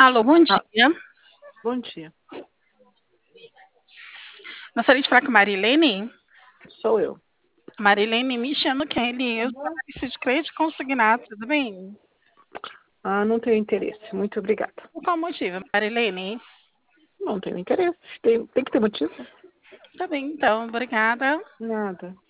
Alô, bom Ah, dia. bom dia, Gostaria de falar com Marilene? sou eu. Marilene, me chama Kelly. Eu sou analista de crédito consignado, tudo bem? Não tenho interesse. Muito obrigada. Por qual motivo, Marilene? Não tenho interesse. Tem que ter motivo? Tá bem, então, obrigada. Nada.